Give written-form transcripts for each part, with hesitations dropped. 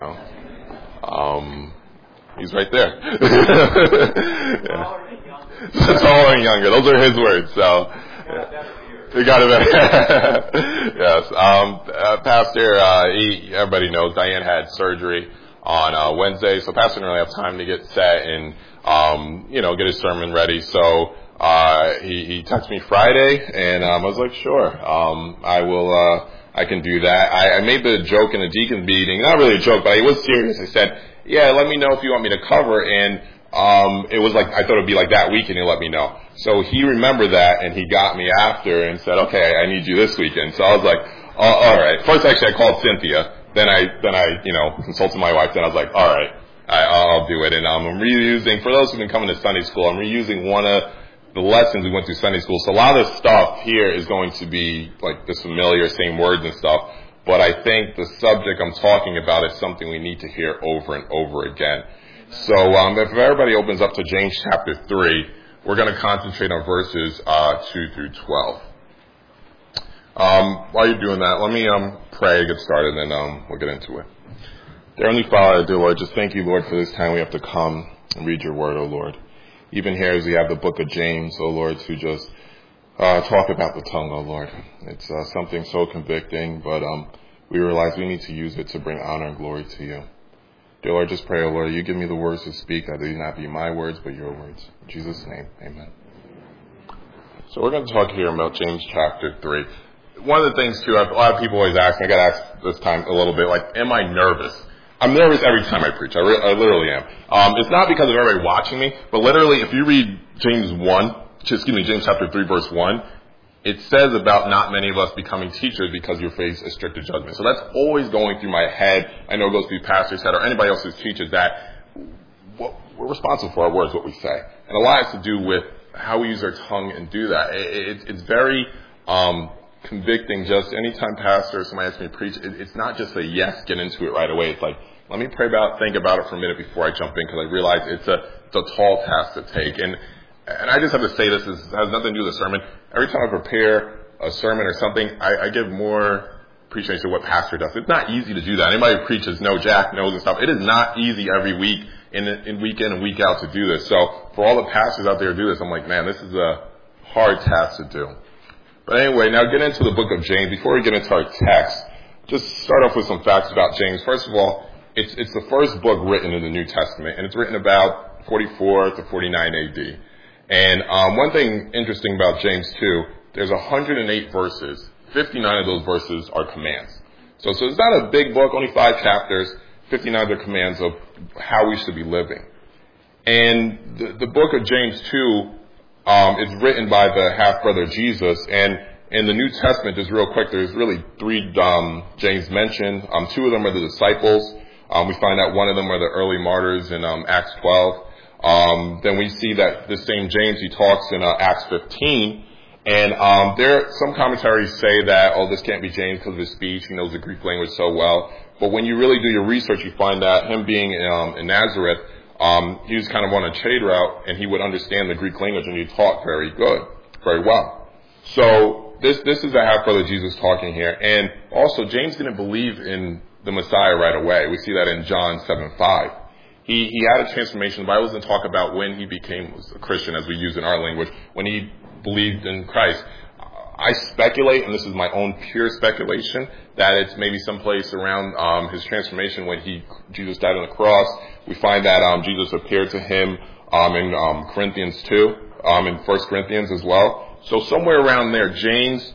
He's right there. Taller and younger. Those are his words. So he got it better. Yes. Pastor, everybody knows Diane had surgery on Wednesday, so Pastor didn't really have time to get set and get his sermon ready. So he texted me Friday, and I was like, sure, I will. I can do that. I made the joke in the deacon meeting, not really a joke, but I was serious. I said, yeah, let me know if you want me to cover. And it was like, I thought it would be like that weekend, he'll let me know. So he remembered that, and he got me after and said, okay, I need you this weekend. So I was like, all right. First, actually, I called Cynthia. Then I consulted my wife. Then I was like, all right, I'll do it. And I'm reusing, for those who've been coming to Sunday school, I'm reusing one of the lessons we went through Sunday school. So a lot of the stuff here is going to be like the familiar, same words and stuff. But I think the subject I'm talking about is something we need to hear over and over again. So if everybody opens up to James chapter 3, we're going to concentrate on verses 2 through 12. While you're doing that, let me pray, get started, and then we'll get into it. Dear Heavenly Father, dear Lord, just thank you, Lord, for this time we have to come and read your word, O Lord. Even here as we have the book of James, O Lord, to just talk about the tongue, O Lord. It's something so convicting, but we realize we need to use it to bring honor and glory to you. Dear Lord, just pray, O Lord, you give me the words to speak, that they not be my words, but your words. In Jesus' name, amen. So we're going to talk here about James chapter 3. One of the things, too, a lot of people always ask me, I got asked this time a little bit, like, am I nervous? I'm nervous every time I preach. I literally am. It's not because of everybody watching me, but literally, if you read James chapter 3, verse 1, it says about not many of us becoming teachers because you face a stricter judgment. So that's always going through my head. I know it goes through pastor's head or anybody else who teaches that we're responsible for our words, what we say. And a lot has to do with how we use our tongue and do that. It's very convicting. Just anytime pastor or somebody asks me to preach, it's not just a yes, get into it right away. It's like, let me think about it for a minute before I jump in, because I realize it's a tall task to take. And I just have to say this, has nothing to do with the sermon. Every time I prepare a sermon or something, I give more appreciation to what pastor does. It's not easy to do that. Anybody who preaches, Jack knows and stuff. It is not easy every week, in week in and week out, to do this. So for all the pastors out there who do this, I'm like, man, this is a hard task to do. But anyway, now get into the book of James. Before we get into our text, just start off with some facts about James. First of all, it's the first book written in the New Testament, and it's written about 44 to 49 AD. And one thing interesting about James too, there's 108 verses. 59 of those verses are commands. So it's not a big book, only 5 chapters. 59 are commands of how we should be living. And the book of James too is written by the half-brother Jesus. And in the New Testament, just real quick, there's really 3 James mentioned. 2 of them are the disciples. We find out one of them are the early martyrs in Acts 12. Then we see that the same James, he talks in Acts 15. And some commentaries say that, this can't be James because of his speech. He knows the Greek language so well. But when you really do your research, you find that him being in Nazareth, he was kind of on a trade route, and he would understand the Greek language, and he taught very well. So this is a half-brother Jesus talking here. And also, James didn't believe in the Messiah right away. We see that in John 7:5. He had a transformation. The Bible doesn't talk about when he became a Christian, as we use in our language, when he believed in Christ. I speculate, and this is my own pure speculation, that it's maybe someplace around his transformation when Jesus died on the cross. We find that Jesus appeared to him in Corinthians 2, in 1 Corinthians as well. So somewhere around there, James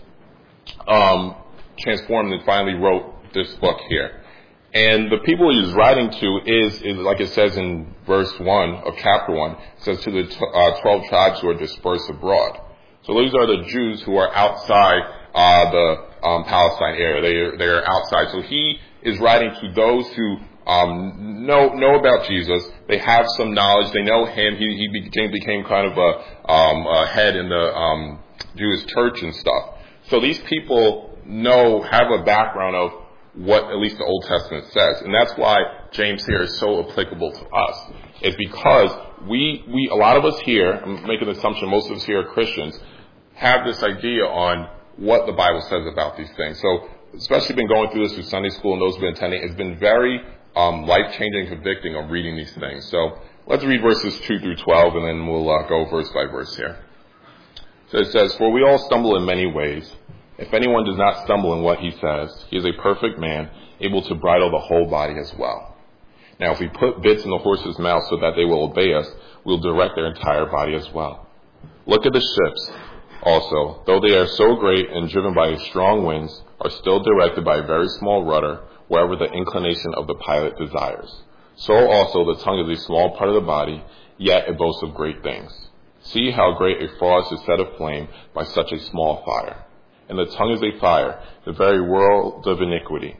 transformed and finally wrote this book here. And the people he's writing to is like it says in verse 1 of chapter 1, it says to the 12 tribes who are dispersed abroad. So these are the Jews who are outside the Palestine area. They are outside. So he is writing to those who know about Jesus. They have some knowledge. They know him. He became kind of a head in the Jewish church and stuff. So these people have a background of what at least the Old Testament says. And that's why James here is so applicable to us. It's because a lot of us here, I'm making the assumption most of us here are Christians, have this idea on what the Bible says about these things. So especially been going through this through Sunday school and those who've been attending, it's been very life-changing, convicting of reading these things. So let's read verses 2 through 12, and then we'll go verse by verse here. So it says, "For we all stumble in many ways. If anyone does not stumble in what he says, he is a perfect man, able to bridle the whole body as well. Now if we put bits in the horses' mouths so that they will obey us, we will direct their entire body as well. Look at the ships also, though they are so great and driven by strong winds, are still directed by a very small rudder, wherever the inclination of the pilot desires. So also the tongue is a small part of the body, yet it boasts of great things. See how great a forest is set aflame by such a small fire. And the tongue is a fire, the very world of iniquity.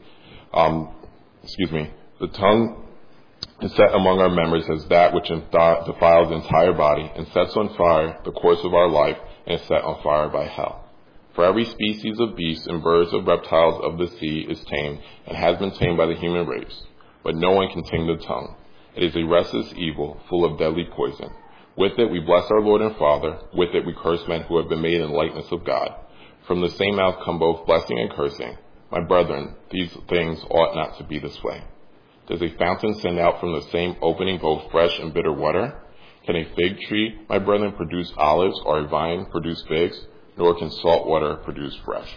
The tongue is set among our members as that which defiles the entire body and sets on fire the course of our life and is set on fire by hell. For every species of beasts and birds of reptiles of the sea is tamed and has been tamed by the human race. But no one can tame the tongue. It is a restless evil, full of deadly poison. With it we bless our Lord and Father. With it we curse men who have been made in the likeness of God. From the same mouth come both blessing and cursing. My brethren, these things ought not to be this way. Does a fountain send out from the same opening both fresh and bitter water? Can a fig tree, my brethren, produce olives, or a vine produce figs? Nor can salt water produce fresh."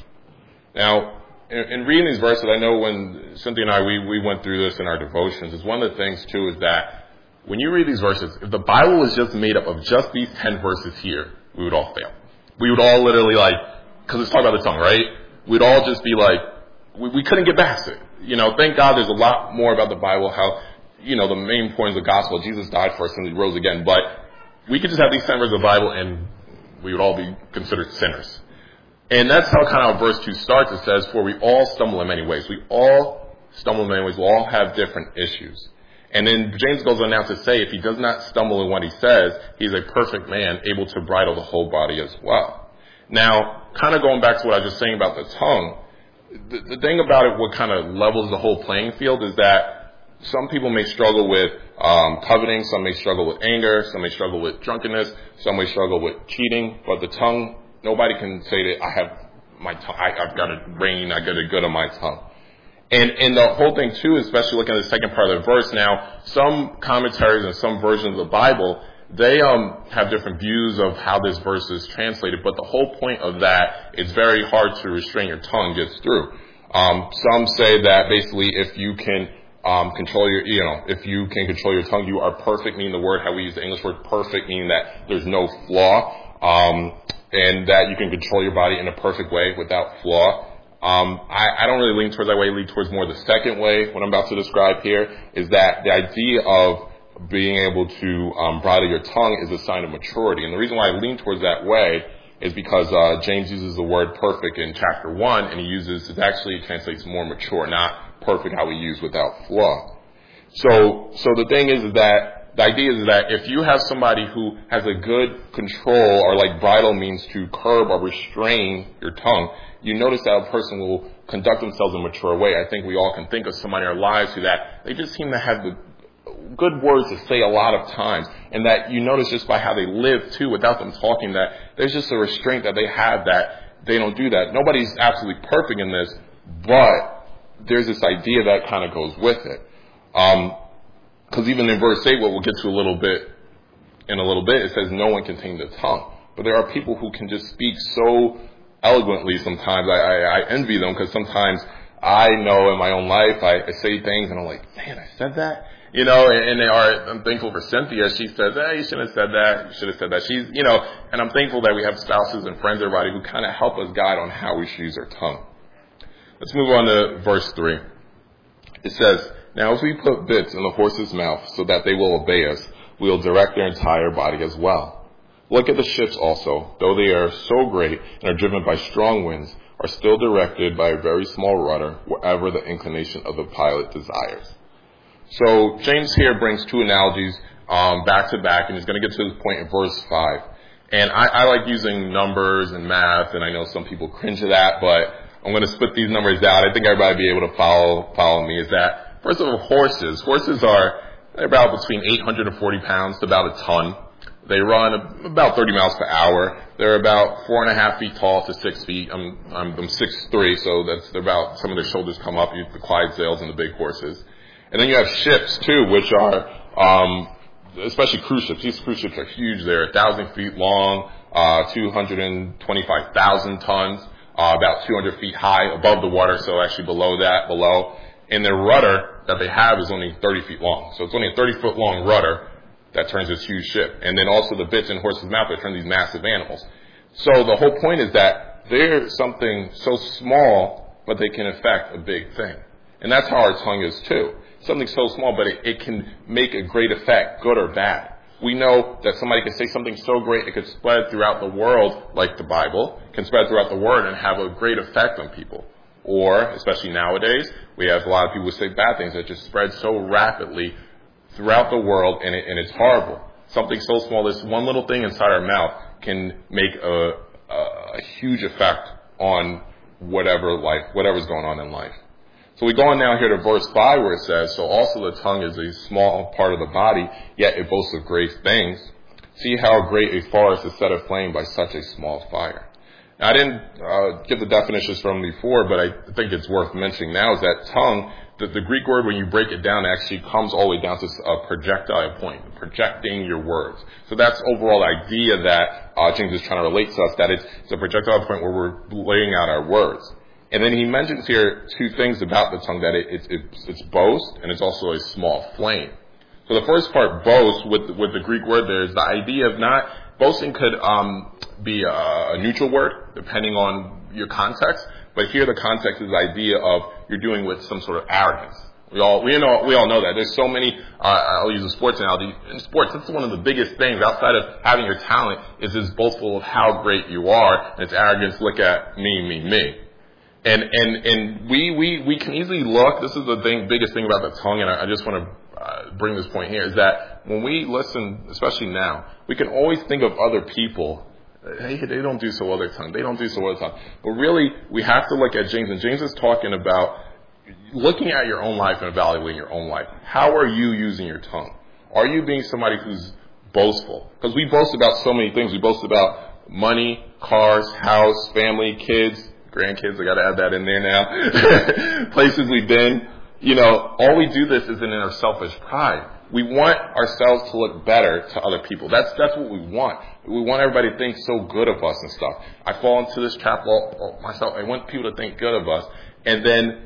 Now, in reading these verses, I know when Cynthia and I, we went through this in our devotions, it's one of the things, too, is that when you read these verses, if the Bible was just made up of just these 10 verses here, we would all fail. We would all literally because it's talking about the tongue, right? We'd all just be we couldn't get past it. Thank God there's a lot more about the Bible, how, the main point of the gospel, Jesus died for us and he rose again. But we could just have these 10 verses of the Bible and we would all be considered sinners. And that's how kind of verse 2 starts. It says, "For we all stumble in many ways." We all stumble in many ways. We all have different issues. And then James goes on now to say, if he does not stumble in what he says, he's a perfect man, able to bridle the whole body as well. Now, kind of going back to what I was just saying about the tongue, the thing about it, what kind of levels the whole playing field is that some people may struggle with coveting, some may struggle with anger, some may struggle with drunkenness, some may struggle with cheating, but the tongue, nobody can say that I have my tongue, I've got it reign, I got it good on my tongue. And the whole thing too, especially looking at the second part of the verse now, some commentaries and some versions of the Bible, they have different views of how this verse is translated, but the whole point of that, it's very hard to restrain your tongue gets through. Some say that basically if you can control your tongue, you are perfect, meaning the word, how we use the English word perfect, meaning that there's no flaw, and that you can control your body in a perfect way without flaw. I don't really lean towards that way. I lean towards more the second way. What I'm about to describe here is that the idea of being able to bridle your tongue is a sign of maturity. And the reason why I lean towards that way is because James uses the word perfect in chapter 1, and it actually translates more mature, not perfect how we use without flaw. So the thing is that the idea is that if you have somebody who has a good control, or like bridle means to curb or restrain your tongue, you notice that a person will conduct themselves in a mature way. I think we all can think of somebody in our lives who that they just seem to have the good words to say a lot of times, and that you notice just by how they live too, without them talking, that there's just a restraint that they have that they don't do that. Nobody's absolutely perfect in this, but there's this idea that kind of goes with it. Because even in verse 8, what we'll get to in a little bit, it says no one can tame the tongue. But there are people who can just speak so eloquently sometimes. I envy them, because sometimes I know in my own life I say things and I'm like, man, I said that? And I'm thankful for Cynthia. She says, hey, you shouldn't have said that. You should have said that. She's, and I'm thankful that we have spouses and friends, everybody, who kind of help us guide on how we should use our tongue. Let's move on to verse 3. It says, now if we put bits in the horse's mouth so that they will obey us, we will direct their entire body as well. Look at the ships also, though they are so great and are driven by strong winds, are still directed by a very small rudder wherever the inclination of the pilot desires. So James here brings two analogies back to back, and he's going to get to this point in verse 5. And I like using numbers and math, and I know some people cringe at that, but I'm going to split these numbers out. I think everybody will be able to follow me. Is that, first of all, horses. Horses they're about between 840 pounds to about a ton. They run about 30 miles per hour. They're about 4.5 feet tall to 6 feet. I'm 6'3", so they're about, some of their shoulders come up, the Clydesdales and the big horses. And then you have ships too, which are, especially cruise ships. These cruise ships are huge. They're 1,000 feet long, 225,000 tons, about 200 feet high above the water, so actually below. And their rudder that they have is only 30 feet long. So it's only a 30-foot long rudder that turns this huge ship. And then also the bits in horse's mouth that turn these massive animals. So the whole point is that they're something so small, but they can affect a big thing. And that's how our tongue is too. Something so small, but it can make a great effect, good or bad. We know that somebody can say something so great it could spread throughout the world, like the Bible, can spread throughout the world and have a great effect on people. Or, especially nowadays, we have a lot of people who say bad things that just spread so rapidly throughout the world, and it's horrible. Something so small, this one little thing inside our mouth can make a huge effect on whatever's going on in life. So we go on now here to verse 5 where it says, so also the tongue is a small part of the body, yet it boasts of great things. See how great a forest is set aflame by such a small fire. Now, I didn't give the definitions from before, but I think it's worth mentioning now is that tongue, the Greek word, when you break it down, actually comes all the way down to a projectile point, projecting your words. So that's overall the idea that James is trying to relate to us, that it's a projectile point where we're laying out our words. And then he mentions here two things about the tongue, that it's boast and it's also a small flame. So the first part, boast, with the Greek word there, is the idea of not, boasting could be a neutral word depending on your context, but here the context is the idea of you're doing with some sort of arrogance. We all know that. There's so many, I'll use a sports analogy. In sports, that's one of the biggest things outside of having your talent is this boastful of how great you are, and it's arrogance, look at me. And we can easily look, this is the biggest thing about the tongue, and I just want to bring this point here, is that when we listen, especially now, we can always think of other people, hey, they don't do so well with their tongue, they don't do so well with their tongue. But really, we have to look at James, and James is talking about looking at your own life and evaluating your own life. How are you using your tongue? Are you being somebody who's boastful? Because we boast about so many things. We boast about money, cars, house, family, kids, grandkids, I got to add that in there now, places we've been. All we do this is in our selfish pride. We want ourselves to look better to other people. That's what we want. We want everybody to think so good of us and stuff. I fall into this trap myself. I want people to think good of us. And then,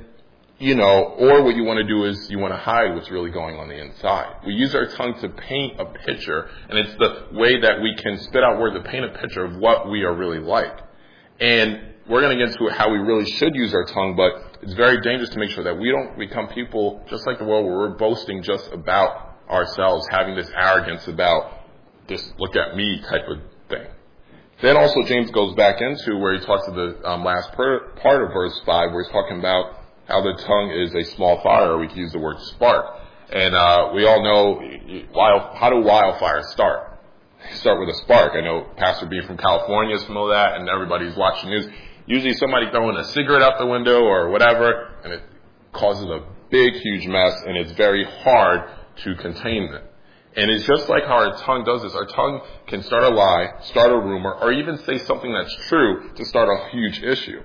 or what you want to do is you want to hide what's really going on the inside. We use our tongue to paint a picture, and it's the way that we can spit out words to paint a picture of what we are really like. And we're going to get into how we really should use our tongue, but it's very dangerous to make sure that we don't become people just like the world where we're boasting just about ourselves, having this arrogance about this look at me type of thing. Then also James goes back into where he talks to the last part of verse 5 where he's talking about how the tongue is a small fire, or we can use the word spark. And we all know how do wildfires start? They start with a spark. I know Pastor B from California is familiar with that, and everybody's watching news. Usually somebody throwing a cigarette out the window or whatever, and it causes a big, huge mess, and it's very hard to contain it. And it's just like how our tongue does this. Our tongue can start a lie, start a rumor, or even say something that's true to start a huge issue.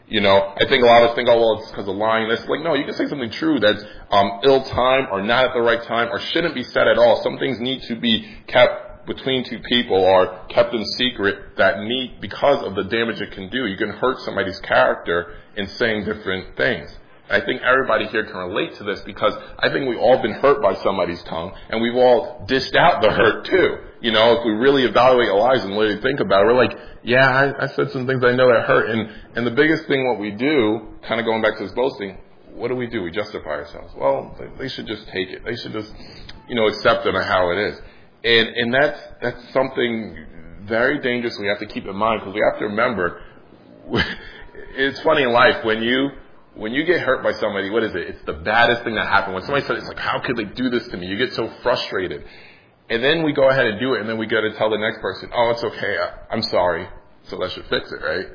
I think a lot of us think, it's because of lying. It's like, no, you can say something true that's ill-timed or not at the right time or shouldn't be said at all. Some things need to be kept between two people or kept in secret because of the damage it can do. You can hurt somebody's character in saying different things. I think everybody here can relate to this because I think we've all been hurt by somebody's tongue, and we've all dished out the hurt too. If we really evaluate our lives and really think about it, we're like, yeah, I said some things I know that hurt. And the biggest thing what we do, kind of going back to this boasting, what do? We justify ourselves. Well, they should just take it. They should just, accept it on how it is. And that's something very dangerous we have to keep in mind, because we have to remember, it's funny in life, when you get hurt by somebody, what is it? It's the baddest thing that happened. When somebody says, it's like, how could they do this to me? You get so frustrated. And then we go ahead and do it, and then we go to tell the next person, oh, it's okay, I'm sorry, so let's just fix it, right?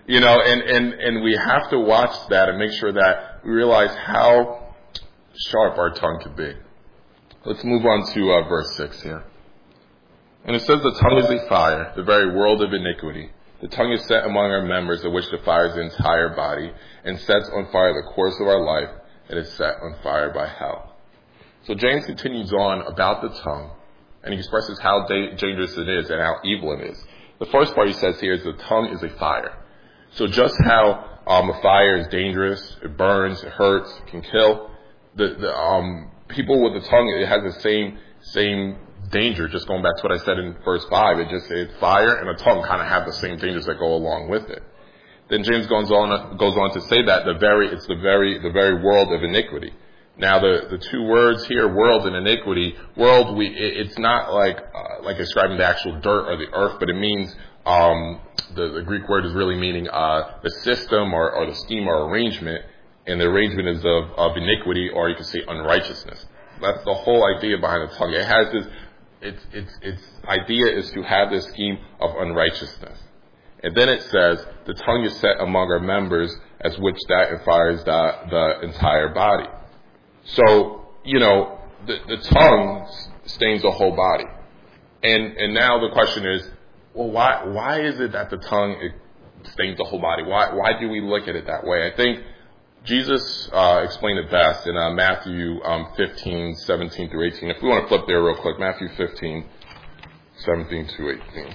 And we have to watch that and make sure that we realize how sharp our tongue can be. Let's move on to verse 6 here. And it says, the tongue is a fire, the very world of iniquity. The tongue is set among our members, of which defiles the entire body, and sets on fire the course of our life, and is set on fire by hell. So James continues on about the tongue, and he expresses how dangerous it is and how evil it is. The first part he says here is the tongue is a fire. So just how a fire is dangerous, it burns, it hurts, it can kill. The people with the tongue, it has the same danger. Just going back to what I said in verse 5, it's fire and a tongue kind of have the same dangers that go along with it. Then James goes on to say that it's the very world of iniquity. Now the two words here, world and iniquity. World, it's not like describing the actual dirt or the earth, but it means the Greek word is really meaning the system or the scheme or arrangement, and the arrangement is of iniquity, or you could say unrighteousness. That's the whole idea behind the tongue. It has this. Its idea is to have this scheme of unrighteousness. And then it says, the tongue is set among our members, as which that defiles the entire body. So, the tongue stains the whole body. And now the question is, well, why is it that the tongue stains the whole body? Why do we look at it that way? I think Jesus explained it best in Matthew 15, 17 through 18. If we want to flip there real quick, Matthew 15, 17 to 18.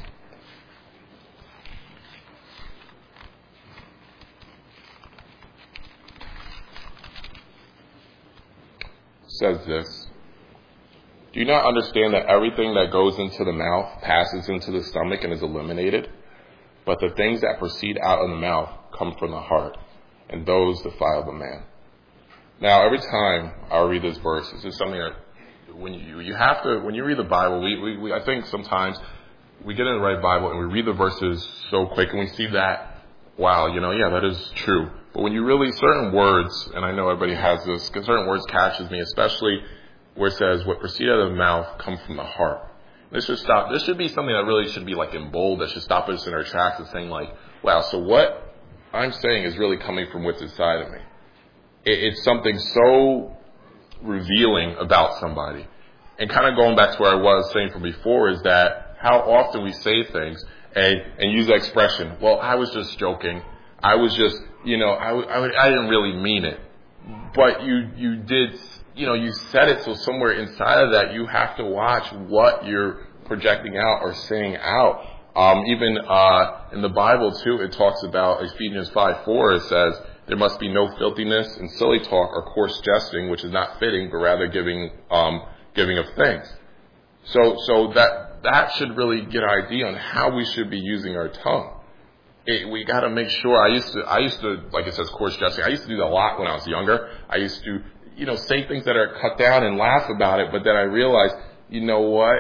Says this: do you not understand that everything that goes into the mouth passes into the stomach and is eliminated? But the things that proceed out of the mouth come from the heart, and those defile the man. Now, every time I read this verse, this is something that when you read the Bible, we I think sometimes we get in the right Bible and we read the verses so quick and we see that, wow, that is true. But when you really, certain words, and I know everybody has this, because certain words catches me, especially where it says, what proceed out of the mouth come from the heart. This should be something that really should be like in bold, that should stop us in our tracks and saying like, wow, so what I'm saying is really coming from what's inside of me. It's something so revealing about somebody. And kind of going back to where I was saying from before is that how often we say things and use the expression, well, I was just joking. I was just, I didn't really mean it. But you did, you said it, so somewhere inside of that, you have to watch what you're projecting out or saying out. Even in the Bible, too, it talks about Ephesians 5:4, it says, there must be no filthiness and silly talk or coarse jesting, which is not fitting, but rather giving of thanks. So that should really get an idea on how we should be using our tongue. We got to make sure. I used to, like it says, coarse jesting. I used to do that a lot when I was younger. I used to, say things that are cut down and laugh about it. But then I realized, you know what?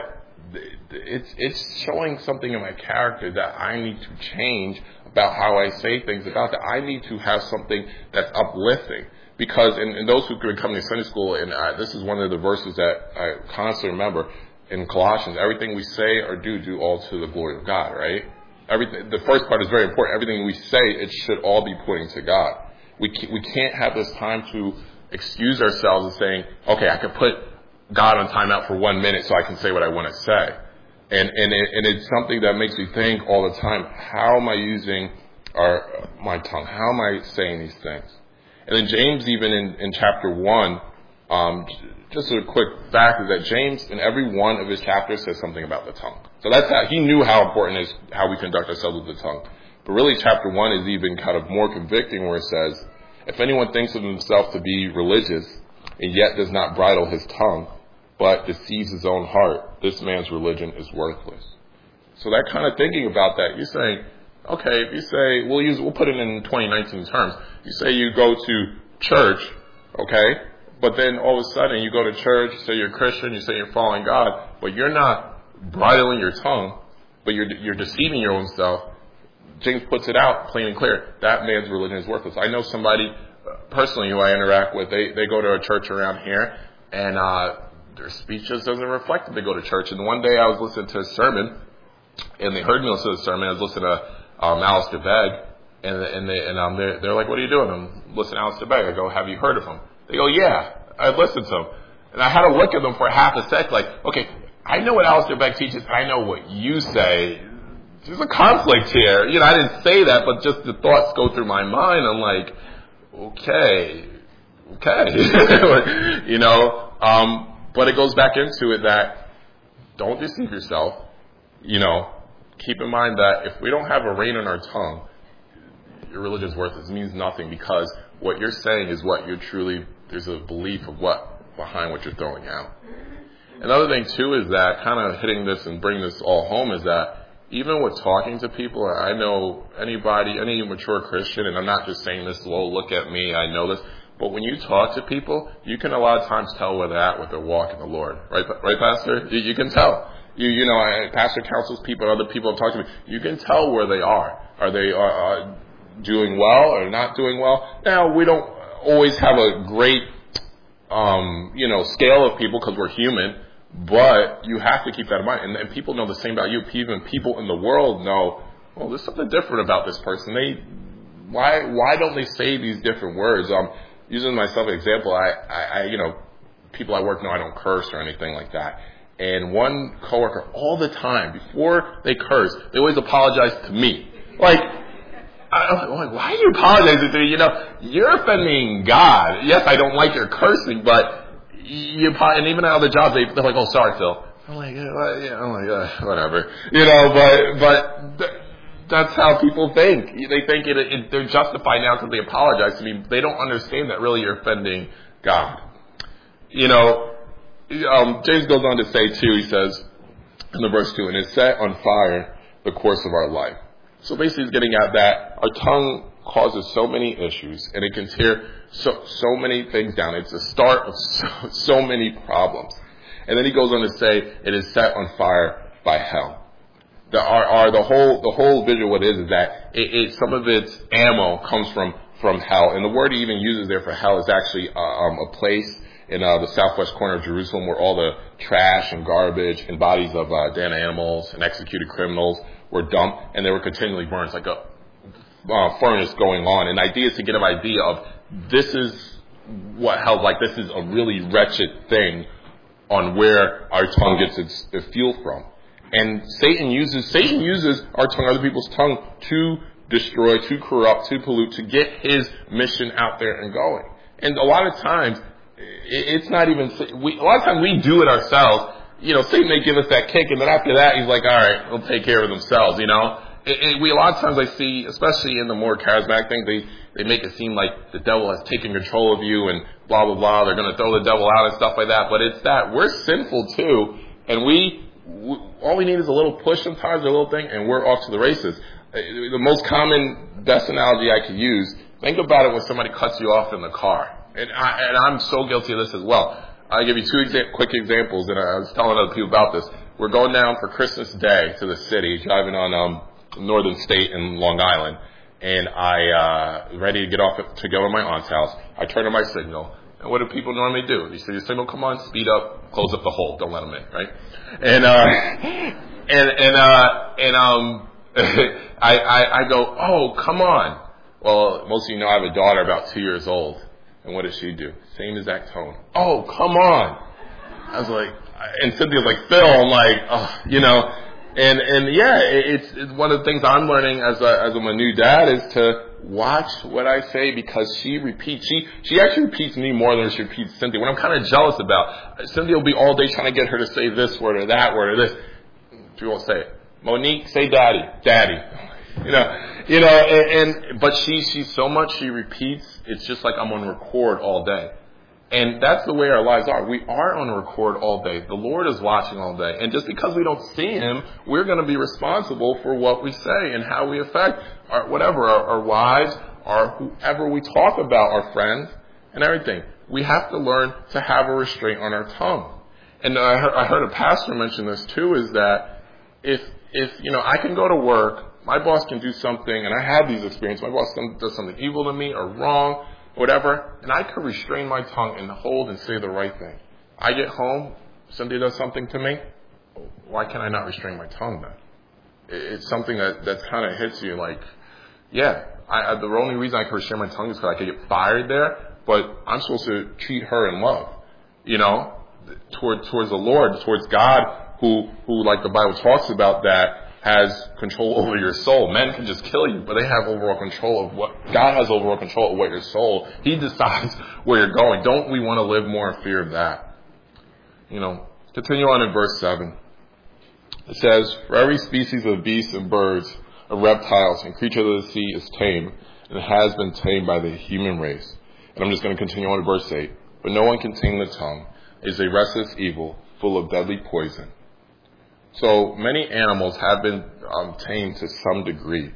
It's showing something in my character that I need to change about how I say things about that. I need to have something that's uplifting. Because, and those who could come to Sunday school, and this is one of the verses that I constantly remember in Colossians, everything we say or do all to the glory of God, right? Everything. The first part is very important. Everything we say, it should all be pointing to God. We can't have this time to excuse ourselves and saying, okay, I could put God on timeout for 1 minute so I can say what I want to say. And it's something that makes me think all the time, how am I using my tongue? How am I saying these things? And then James, even in chapter 1, just a quick fact is that James, in every one of his chapters, says something about the tongue. So that's how he knew how important it is how we conduct ourselves with the tongue. But really, chapter 1 is even kind of more convicting, where it says, if anyone thinks of himself to be religious and yet does not bridle his tongue, but deceives his own heart, this man's religion is worthless. So that kind of thinking about that, you're saying, okay, if you say, we'll put it in 2019 terms. You say you go to church, okay, but then all of a sudden you go to church, you say you're a Christian, you say you're following God, but you're not bridling your tongue, but you're deceiving your own self. James puts it out plain and clear. That man's religion is worthless. I know somebody personally who I interact with. They go to a church around here, and their speech just doesn't reflect that they go to church. And one day I was listening to a sermon, and they heard me listen to the sermon. I was listening to Alistair Begg, and they're like, "What are you doing?" I'm listening to Alistair Begg. I go, "Have you heard of him?" They go, "Yeah, I've listened to him." And I had to look at them for half a sec, like, okay, I know what Alistair Begg teaches. I know what you say. There's a conflict here. I didn't say that, but just the thoughts go through my mind. I'm like, okay. But it goes back into it that don't deceive yourself. Keep in mind that if we don't have a rein on our tongue, your religion's worthless. It means nothing, because what you're saying is what you're truly, there's a belief of what behind what you're throwing out. Another thing too is that, kind of hitting this and bringing this all home, is that even with talking to people, I know any mature Christian, and I'm not just saying this, look at me, I know this, but when you talk to people, you can a lot of times tell where they're at with their walk in the Lord. Right, Pastor? You can tell. Pastor counsels people, other people have talked to me. You can tell where they are. Are they doing well or not doing well? Now, we don't always have a great, scale of people, because we're human, but you have to keep that in mind. And people know the same about you. Even people in the world know, well, there's something different about this person. Why don't they say these different words? Using myself as an example, I people I work know I don't curse or anything like that. And one coworker, all the time, before they curse, they always apologize to me. I'm like, why are you apologizing to me? You're offending God. Yes, I don't like your cursing, but and even at other jobs, they're like, oh, sorry, Phil. I'm like, whatever. But that's how people think. They think they're justified now because they apologize to me. They don't understand that really you're offending God. James goes on to say too, he says in the verse 2, and it set on fire the course of our life. So basically he's getting at that our tongue causes so many issues, and it can tear so many things down. It's the start of so many problems. And then he goes on to say it is set on fire by hell. The whole visual what it is that some of its ammo comes from hell. And the word he even uses there for hell is actually a place in the southwest corner of Jerusalem where all the trash and garbage and bodies of dead animals and executed criminals were dumped, and they were continually burned. It's like a furnace going on. And the idea is to get an idea of this is what hell's like. This is a really wretched thing on where our tongue gets its fuel from. And Satan uses our tongue, other people's tongue, to destroy, to corrupt, to pollute, to get his mission out there and going. And a lot of times, it's not even, a lot of times we do it ourselves. Satan may give us that kick, and then after that, he's like, all right, they'll take care of themselves, a lot of times I see, especially in the more charismatic things, they make it seem like the devil has taken control of you and blah, blah, blah. They're going to throw the devil out and stuff like that. But it's that we're sinful too, and all we need is a little push sometimes, a little thing, and we're off to the races. The most common, best analogy I could use, think about it when somebody cuts you off in the car. And I'm so guilty of this as well. I'll give you two quick examples, and I was telling other people about this. We're going down for Christmas Day to the city, driving on Northern State in Long Island, and I ready to get off to go to my aunt's house. I turn on my signal, and what do people normally do? They say, your signal, come on, speed up, close up the hole, don't let them in, right? And I go, oh, come on. Well, most of you know I have a daughter about 2 years old. And what does she do? Same exact tone. Oh, come on. I was like, and Cynthia was like, Phil, I'm like, oh, and yeah, it's one of the things I'm learning as I'm a new dad is to watch what I say, because she repeats. She actually repeats me more than she repeats Cynthia. What I'm kind of jealous about, Cynthia will be all day trying to get her to say this word or that word or this. She won't say it. Monique, say daddy. But she's so much she repeats. It's just like I'm on record all day. And that's the way our lives are. We are on record all day. The Lord is watching all day. And just because we don't see Him, we're going to be responsible for what we say and how we affect our wives, or whoever we talk about, our friends, and everything. We have to learn to have a restraint on our tongue. And I heard a pastor mention this too, is that if I can go to work, my boss can do something, and I have these experiences, my boss does something evil to me or wrong, whatever, and I can restrain my tongue and hold and say the right thing. I get home, somebody does something to me, why can I not restrain my tongue then? It's something that kind of hits you like, yeah, the only reason I can restrain my tongue is because I could get fired there, but I'm supposed to treat her in love, towards the Lord, towards God, who like the Bible talks about, that has control over your soul. Men can just kill you, but they have overall control of God has overall control of what your soul. He decides where you're going. Don't we want to live more in fear of that? Continue on in verse 7. It says, "For every species of beasts and birds, of reptiles and creatures of the sea is tame, and has been tamed by the human race." And I'm just going to continue on to verse 8. "But no one can tame the tongue. It is a restless evil, full of deadly poison." So many animals have been tamed to some degree.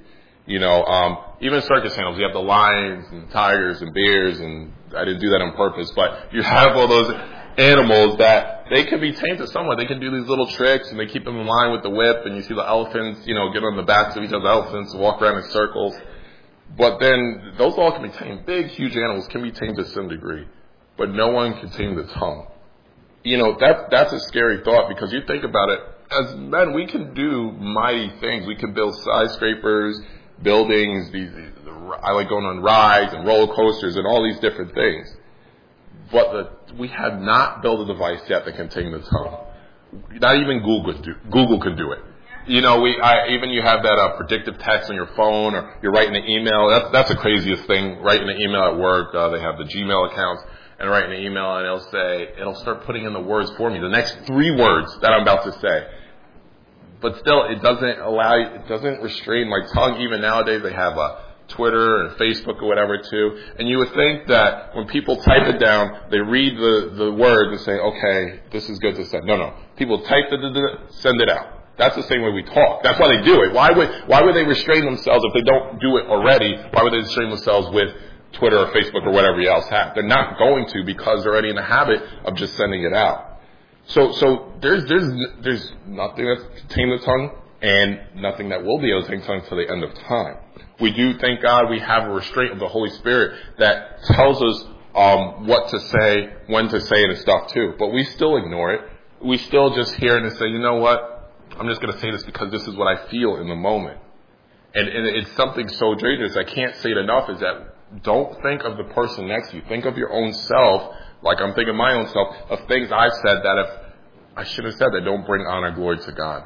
Even circus animals, you have the lions and tigers and bears, and I didn't do that on purpose, but you have all those animals that they can be tamed to someone. They can do these little tricks, and they keep them in line with the whip, and you see the elephants, get on the backs of each other elephants and walk around in circles. But then those all can be tamed. Big, huge animals can be tamed to some degree, but no one can tame the tongue. That's a scary thought, because you think about it, as men, we can do mighty things. We can build skyscrapers, buildings, I like going on rides and roller coasters and all these different things. But we have not built a device yet that can tame the tongue. Not even Google can do it. Even you have that predictive text on your phone, or you're writing an email. That's the craziest thing. Writing an email at work, they have the Gmail accounts, and writing an email, and it'll start putting in the words for me, the next 3 words that I'm about to say. But still, it doesn't restrain my tongue. Even nowadays, they have Twitter and Facebook or whatever too. And you would think that when people type it down, they read the words and say, okay, this is good to send. No. People type send it out. That's the same way we talk. That's why they do it. Why would they restrain themselves if they don't do it already? Why would they restrain themselves with Twitter or Facebook or whatever you else have? They're not going to, because they're already in the habit of just sending it out. So there's nothing that can tame the tongue, and nothing that will be able to tame the tongue until the end of time. We do, thank God, we have a restraint of the Holy Spirit that tells us what to say, when to say it and stuff too. But we still ignore it. We still just hear it and say, you know what? I'm just going to say this because this is what I feel in the moment. And it's something so dangerous. I can't say it enough, is that don't think of the person next to you. Think of your own self, like I'm thinking my own self, of things I've said that if I should have said that don't bring honor and glory to God.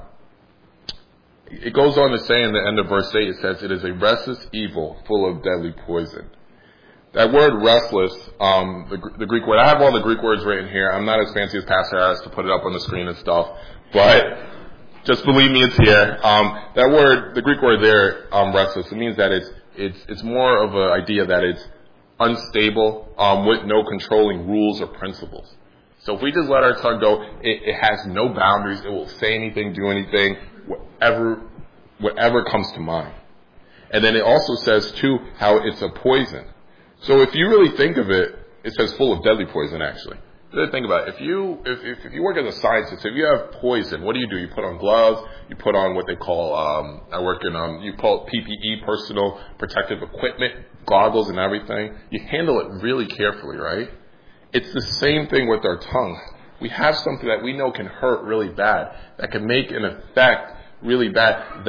It goes on to say in the end of verse 8, it says, "It is a restless evil, full of deadly poison." That word restless, the Greek word, I have all the Greek words written here. I'm not as fancy as Pastor Harris to put it up on the screen and stuff, but just believe me, it's here. That word, the Greek word there, restless, it means that it's more of an idea that it's unstable, with no controlling rules or principles. So if we just let our tongue go, it has no boundaries. It will say anything, do anything, whatever comes to mind. And then it also says too how it's a poison. So if you really think of it, it says full of deadly poison actually. Really think about it. If you work as a scientist, if you have poison, what do? You put on gloves, you put on what they call, you call it PPE, personal protective equipment, goggles and everything. You handle it really carefully, right? It's the same thing with our tongue. We have something that we know can hurt really bad, that can make an effect really bad,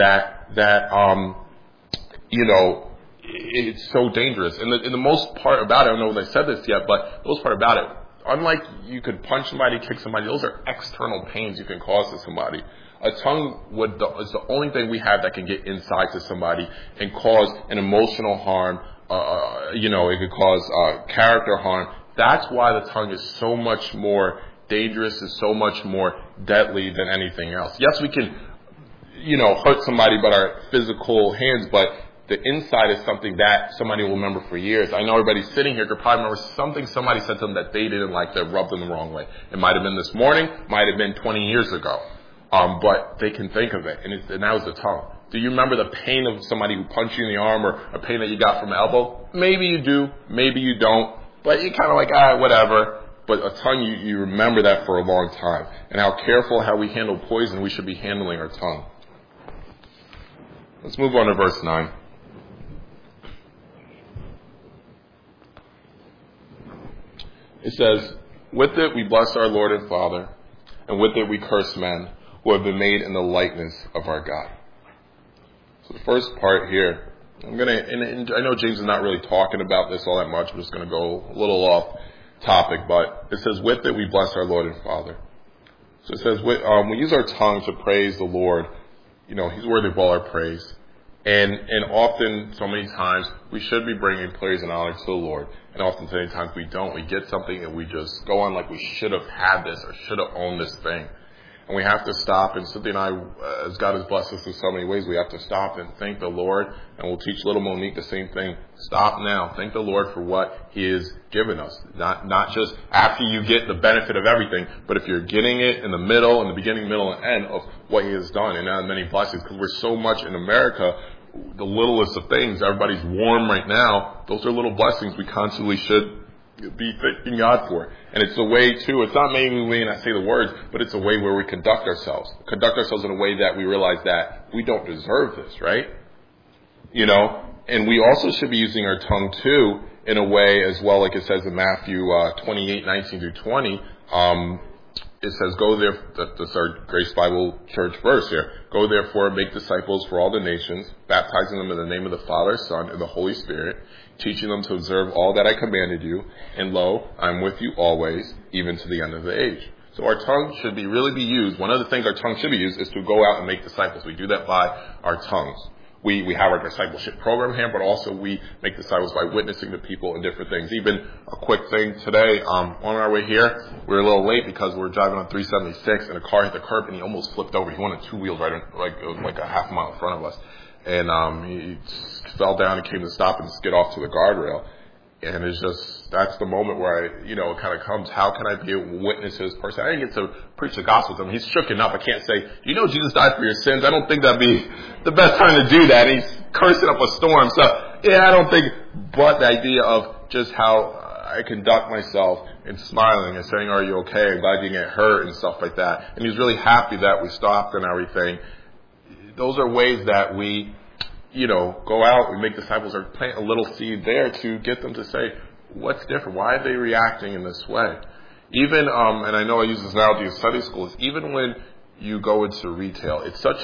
it's so dangerous. And the most part about it, I don't know if I said this yet, but the most part about it, unlike you could punch somebody, kick somebody, those are external pains you can cause to somebody. A tongue is the only thing we have that can get inside to somebody and cause an emotional harm. It could cause character harm. That's why the tongue is so much more dangerous, is so much more deadly than anything else. Yes, we can, hurt somebody by our physical hands, but the inside is something that somebody will remember for years. I know everybody sitting here could probably remember something somebody said to them that they didn't like, that rubbed them the wrong way. It might have been this morning, might have been 20 years ago. But they can think of it, and that was the tongue. Do you remember the pain of somebody who punched you in the arm, or a pain that you got from an elbow? Maybe you do, maybe you don't, but you're kind of like, whatever. But a tongue, you remember that for a long time. And how careful how we handle poison, we should be handling our tongue. Let's move on to verse 9. It says, "With it we bless our Lord and Father, and with it we curse men who have been made in the likeness of our God." So the first part here, and I know James is not really talking about this all that much. I'm just going to go a little off topic, but it says, "With it we bless our Lord and Father." So it says, we use our tongue to praise the Lord. He's worthy of all our praise. And often, so many times, we should be bringing praise and honor to the Lord. And often, so many times we don't. We get something and we just go on like we should have had this or should have owned this thing. And we have to stop. And Cynthia and I, as God has blessed us in so many ways, we have to stop and thank the Lord. And we'll teach little Monique the same thing. Stop now. Thank the Lord for what He has given us. Not just after you get the benefit of everything, but if you're getting it in the middle, in the beginning, middle, and end of what He has done. And not many blessings, because we're so much in America, the littlest of things. Everybody's warm right now. Those are little blessings we constantly should be thanking God for. And it's a way too, it's not maybe when I say the words, but it's a way where we conduct ourselves in a way that we realize that we don't deserve this, right? And we also should be using our tongue too in a way as well, like it says in Matthew 28:19-20. It says, go there, that's our Grace Bible Church verse here. Go therefore, make disciples for all the nations, baptizing them in the name of the Father, Son, and the Holy Spirit, teaching them to observe all that I commanded you. And lo, I'm with you always, even to the end of the age. So our tongue should really be used. One of the things our tongue should be used is to go out and make disciples. We do that by our tongues. We have our discipleship program here, but also we make disciples by witnessing to people and different things. Even a quick thing today, on our way here, we were a little late because we were driving on 376 and a car hit the curb and he almost flipped over. He went on two wheels right, it was like a half mile in front of us. And he fell down and came to stop and skid off to the guardrail. And it's just, that's the moment where it kind of comes, how can I be a witness to this person? I didn't get to preach the gospel to him. He's shooken up. I can't say, Jesus died for your sins? I don't think that'd be the best time to do that. He's cursing up a storm. So, I don't think, but the idea of just how I conduct myself and smiling and saying, are you okay? I'm glad you didn't get hurt and stuff like that. And he's really happy that we stopped and everything. Those are ways that we go out, we make disciples, or plant a little seed there to get them to say, what's different? Why are they reacting in this way? Even, and I know I use this analogy in Sunday school, is even when you go into retail, it's such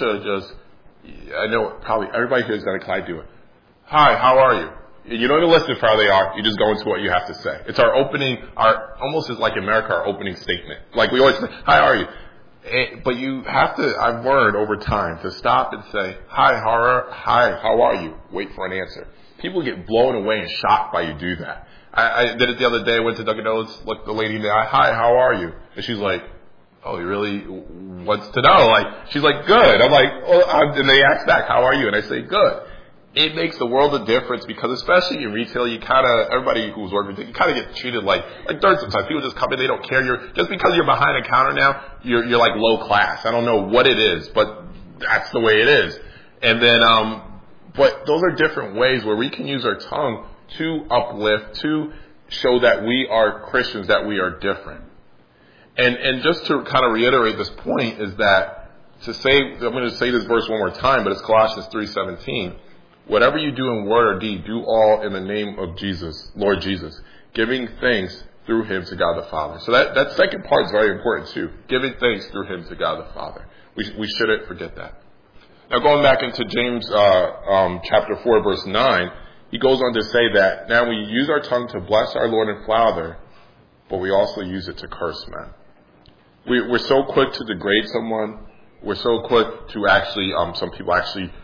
I know probably everybody here is going to do it. Hi, how are you? You don't even listen for how they are. You just go into what you have to say. It's our opening, almost is like America, our opening statement. Like we always say, hi, how are you? But you have to, I've learned over time to stop and say, hi, how are you? Wait for an answer. People get blown away and shocked by you do that. I did it the other day. I went to Dunkin' Donuts, looked the lady in the eye, hi, how are you? And she's like, oh, he really wants to know. She's like, good. I'm like, and they ask back, how are you? And I say, good. It makes the world of difference because especially in retail, everybody who's working, you kind of get treated like dirt sometimes. People just come in, they don't care. Just because you're behind a counter now, you're like low class. I don't know what it is, but that's the way it is. And then, but those are different ways where we can use our tongue to uplift, to show that we are Christians, that we are different. And just to kind of reiterate this point is that I'm going to say this verse one more time, but it's Colossians 3:17. Whatever you do in word or deed, do all in the name of Jesus, Lord Jesus, giving thanks through Him to God the Father. So that second part is very important too. Giving thanks through Him to God the Father. We shouldn't forget that. Now going back into James chapter 4 verse 9, he goes on to say that now we use our tongue to bless our Lord and Father, but we also use it to curse men. We're so quick to degrade someone. We're so quick to actually, some people actually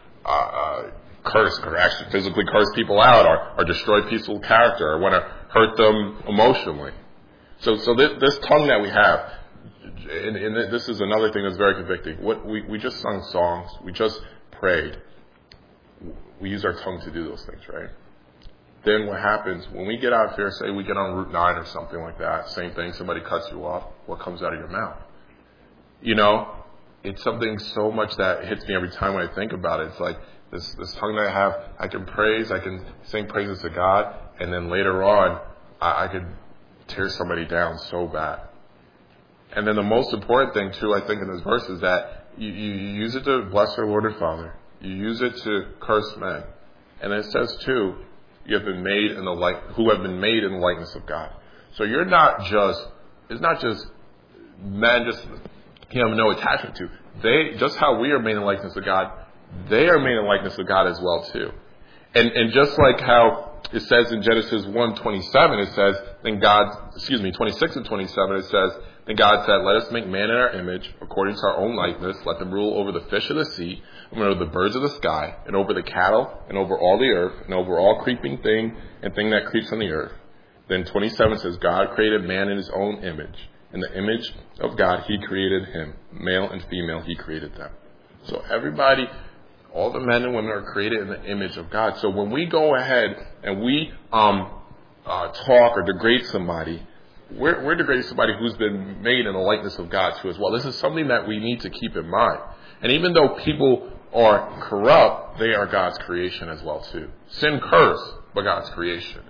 curse or actually physically curse people out or destroy people's character or want to hurt them emotionally. So this tongue that we have, and this is another thing that's very convicting. We just sung songs. We just prayed. We use our tongue to do those things, right? Then what happens when we get out here, say we get on Route 9 or something like that, same thing, somebody cuts you off, what comes out of your mouth? It's something so much that hits me every time when I think about it. It's like this tongue that I have, I can praise, I can sing praises to God, and then later on, I could tear somebody down so bad. And then the most important thing too, I think in this verse is that you use it to bless our Lord and Father. You use it to curse men. And it says too, who have been made in the likeness of God. So it's not just men you have no attachment to. Just how we are made in the likeness of God, they are made in the likeness of God as well too. And just like how it says in Genesis 1:27, it says, 26 and 27, it says, And God said, let us make man in our image, according to our own likeness. Let them rule over the fish of the sea, and over the birds of the sky, and over the cattle, and over all the earth, and over all creeping thing and thing that creeps on the earth. Then 27 says, God created man in his own image. In the image of God, he created him. Male and female, he created them. So everybody, all the men and women are created in the image of God. So when we go ahead and we talk or degrade somebody, we're degrading somebody who's been made in the likeness of God too as well. This is something that we need to keep in mind. And even though people are corrupt, they are God's creation as well too. Sin cursed, but God's creation.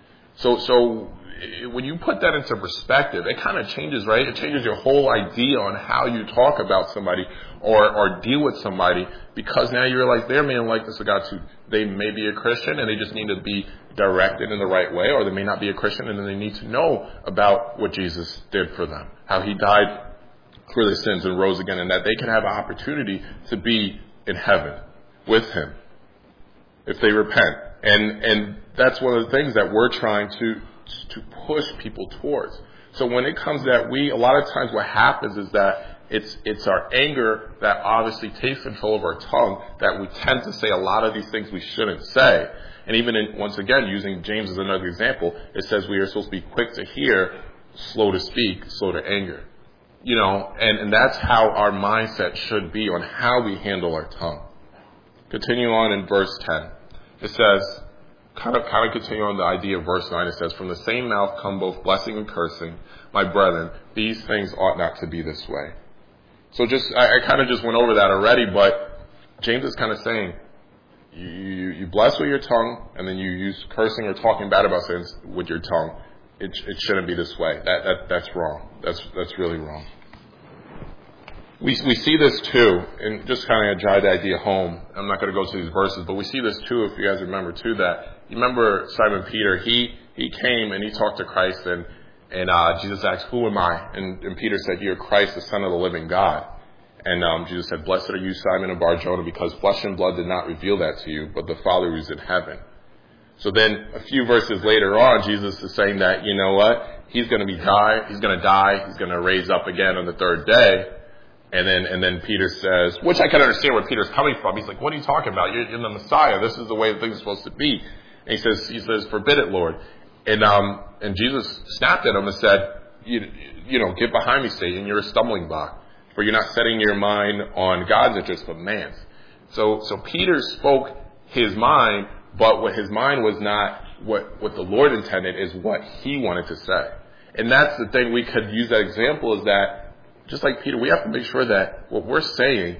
So when you put that into perspective, it kind of changes, right? It changes your whole idea on how you talk about somebody or deal with somebody, because now you realize they're made in the likeness of God too. They may be a Christian and they just need to be directed in the right way, or they may not be a Christian and then they need to know about what Jesus did for them, how he died for their sins and rose again, and that they can have an opportunity to be in heaven with him if they repent. And that's one of the things that we're trying to push people towards. So when it comes that a lot of times what happens is that it's our anger that obviously takes control of our tongue, that we tend to say a lot of these things we shouldn't say. And even once again, using James as another example, it says we are supposed to be quick to hear, slow to speak, slow to anger. And that's how our mindset should be on how we handle our tongue. Continue on in verse 10. It says, kind of continue on the idea of verse 9. It says, from the same mouth come both blessing and cursing. My brethren, these things ought not to be this way. So I kind of just went over that already, but James is kind of saying, you bless with your tongue, and then you use cursing or talking bad about things with your tongue. It shouldn't be this way. That's wrong. That's really wrong. We see this too, and just kind of drive the idea home. I'm not going to go to these verses, but we see this too, if you guys remember too, that you remember Simon Peter, he came and he talked to Christ, and Jesus asked, who am I? And Peter said, you're Christ, the Son of the living God. And Jesus said, blessed are you, Simon of Bar-Jonah, because flesh and blood did not reveal that to you, but the Father who is in heaven. So then a few verses later on, Jesus is saying that, you know what? He's going to die. He's going to raise up again on the third day. And then Peter says, which I can understand where Peter's coming from. He's like, what are you talking about? You're the Messiah. This is the way things are supposed to be. And he says, forbid it, Lord. And Jesus snapped at him and said, get behind me, Satan. You're a stumbling block. For you're not setting your mind on God's interest, but man's. So Peter spoke his mind, but what his mind was not what the Lord intended, is what he wanted to say. And that's the thing, we could use that example, is that just like Peter, we have to make sure that what we're saying,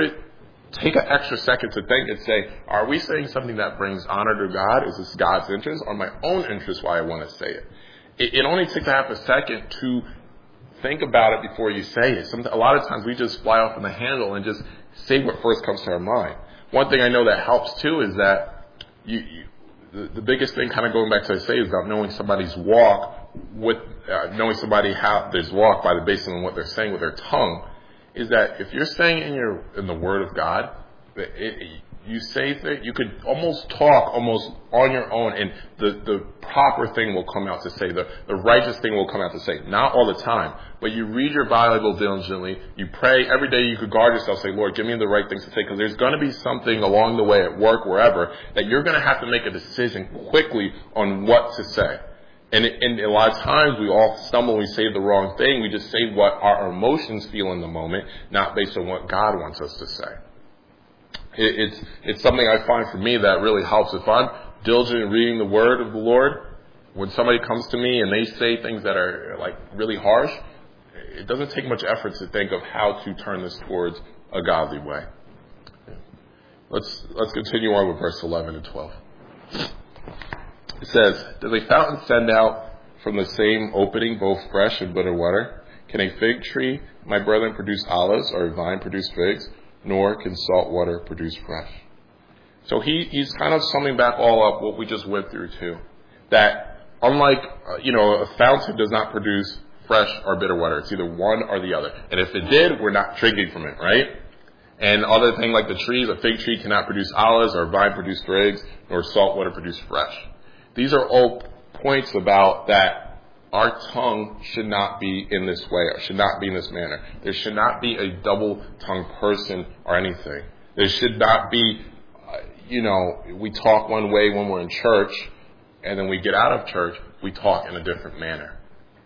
take an extra second to think and say, are we saying something that brings honor to God? Is this God's interest or my own interest why I want to say it? It only takes a half a second to think about it before you say it. A lot of times we just fly off in the handle and just say what first comes to our mind. One thing I know that helps too is that the biggest thing, kind of going back to what I say, is about knowing somebody's walk knowing somebody how their walk by the basis on what they're saying with their tongue, is that if you're saying in the Word of God, you say that you could almost talk almost on your own, and the proper thing will come out to say, the righteous thing will come out to say. Not all the time, but you read your Bible diligently, you pray every day. You could guard yourself, say, Lord, give me the right things to say, because there's going to be something along the way at work, wherever, that you're going to have to make a decision quickly on what to say. And a lot of times we all stumble and we say the wrong thing. We just say what our emotions feel in the moment, not based on what God wants us to say. It's something I find for me that really helps. If I'm diligent in reading the Word of the Lord, when somebody comes to me and they say things that are like really harsh, it doesn't take much effort to think of how to turn this towards a godly way. Let's continue on with verse 11 and 12. It says, does a fountain send out from the same opening both fresh and bitter water? Can a fig tree, my brethren, produce olives, or a vine produce figs? Nor can salt water produce fresh. So he's kind of summing back all up what we just went through too. That unlike, a fountain does not produce fresh or bitter water. It's either one or the other. And if it did, we're not drinking from it, right? And other thing like the trees, a fig tree cannot produce olives, or a vine produce figs, nor salt water produce fresh. These are all points about that our tongue should not be in this way, or should not be in this manner. There should not be a double-tongued person or anything. There should not be, we talk one way when we're in church, and then we get out of church, we talk in a different manner.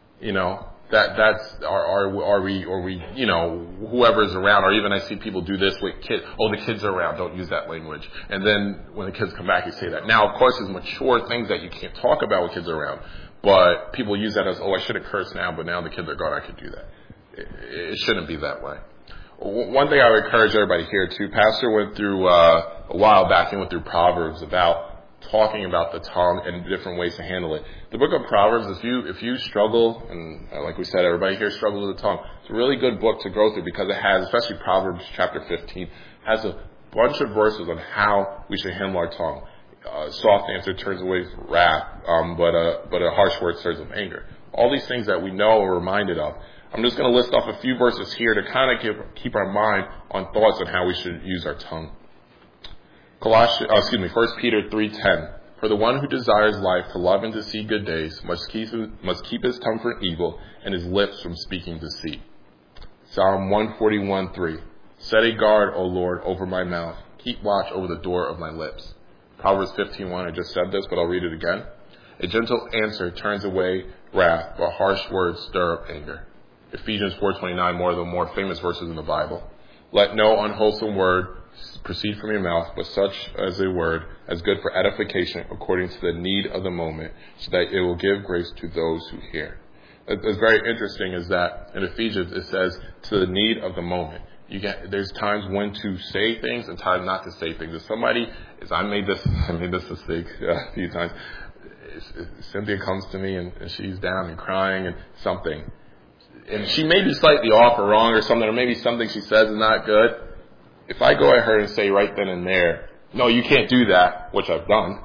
Are we, whoever's around, or even I see people do this with kids. Oh, the kids are around, don't use that language. And then when the kids come back, you say that. Now, of course, there's mature things that you can't talk about when kids are around. But people use that as, I shouldn't curse now, but now the kids are gone, I could do that. It shouldn't be that way. One thing I would encourage everybody here too, Pastor went through, a while back, he went through Proverbs about talking about the tongue and different ways to handle it. The book of Proverbs, if you struggle, and like we said, everybody here struggles with the tongue, it's a really good book to go through because it has, especially Proverbs chapter 15, has a bunch of verses on how we should handle our tongue. Soft answer turns away wrath, but a harsh word stirs up anger. All these things that we know are reminded of. I'm just going to list off a few verses here to kind of keep our mind on thoughts on how we should use our tongue. 1 Peter 3:10. For the one who desires life, to love and to see good days, must keep his tongue from evil and his lips from speaking deceit. Psalm 141:3. Set a guard, O Lord, over my mouth. Keep watch over the door of my lips. Proverbs 15:1. I just said this, but I'll read it again. A gentle answer turns away wrath, but harsh words stir up anger. Ephesians 4:29, one of the more famous verses in the Bible. Let no unwholesome word proceed from your mouth, but such as a word as good for edification according to the need of the moment, so that it will give grace to those who hear. What's very interesting is that in Ephesians it says to the need of the moment. There's times when to say things and times not to say things. I made this mistake a few times. Cynthia comes to me and she's down and crying and something. And she may be slightly off or wrong or something, or maybe something she says is not good. If I go at her and say right then and there, no, you can't do that, which I've done,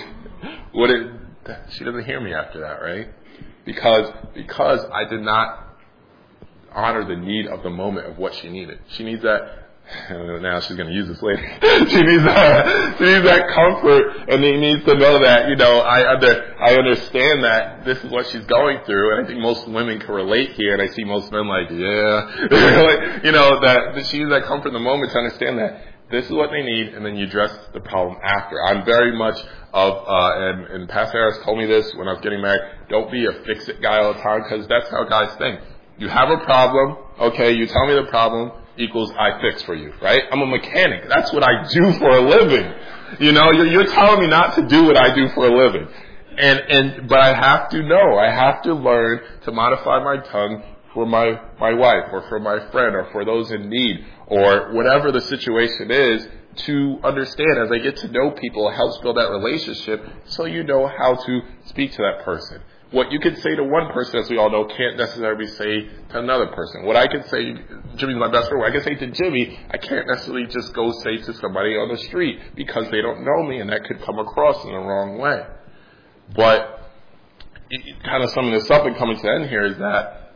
she doesn't hear me after that, right? Because I did not honor the need of the moment of what she needed. She needs that. Now she's going to use this later. She needs that comfort, and she needs to know that, I understand that this is what she's going through, and I think most women can relate here, and I see most men like, yeah, that she needs that comfort in the moment to understand that this is what they need, and then you address the problem after. I'm very much and Pastor Harris told me this when I was getting married, don't be a fix-it guy all the time, because that's how guys think. You have a problem, okay, you tell me the problem, equals I fix for you, right? I'm a mechanic. That's what I do for a living. You're telling me not to do what I do for a living. But I have to learn to modify my tongue for my wife or for my friend or for those in need or whatever the situation is, to understand as I get to know people, it helps build that relationship so you know how to speak to that person. What you can say to one person, as we all know, can't necessarily say to another person. What I can say, Jimmy's my best friend, what I can say to Jimmy, I can't necessarily just go say to somebody on the street because they don't know me, and that could come across in the wrong way. But kind of summing this up and coming to the end here is that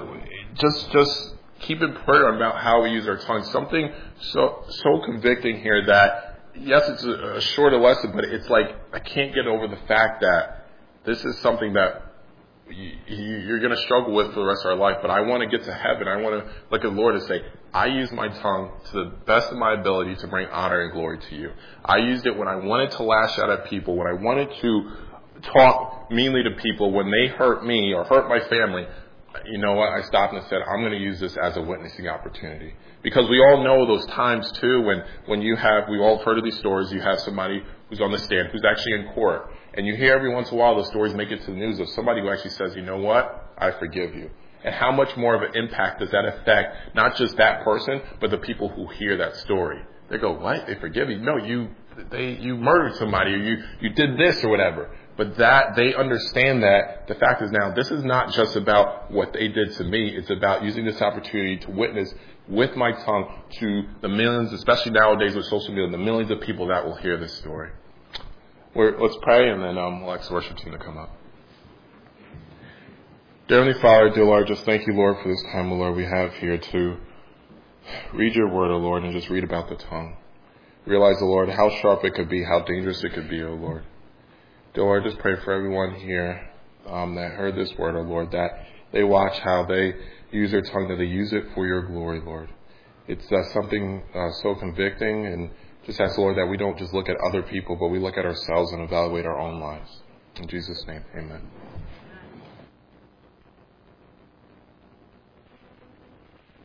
just keep it prayer about how we use our tongue. Something so convicting here that, yes, it's a shorter lesson, but it's like I can't get over the fact that this is something that you're going to struggle with for the rest of our life, but I want to get to heaven. I want to look at the Lord and say, I use my tongue to the best of my ability to bring honor and glory to you. I used it when I wanted to lash out at people, when I wanted to talk meanly to people, when they hurt me or hurt my family. You know what? I stopped and said, I'm going to use this as a witnessing opportunity. Because we all know those times too when we've all heard of these stories, you have somebody who's on the stand, who's actually in court. And you hear every once in a while those stories make it to the news of somebody who actually says, you know what? I forgive you. And how much more of an impact does that affect not just that person, but the people who hear that story? They go, what? They forgive you? No, you murdered somebody, or you did this or whatever. But that they understand that the fact is now this is not just about what they did to me. It's about using this opportunity to witness with my tongue to the millions, especially nowadays with social media, the millions of people that will hear this story. Let's pray, and then we'll ask the worship team to come up. Dear Heavenly Father, dear Lord, just thank you, Lord, for this time, O Lord, we have here to read your word, O Lord, and just read about the tongue. Realize, O Lord, how sharp it could be, how dangerous it could be, O Lord. Dear Lord, just pray for everyone here that heard this word, oh Lord, that they watch how they use their tongue, that they use it for your glory, Lord. It's something so convicting, and just ask, Lord, that we don't just look at other people, but we look at ourselves and evaluate our own lives. In Jesus' name, amen.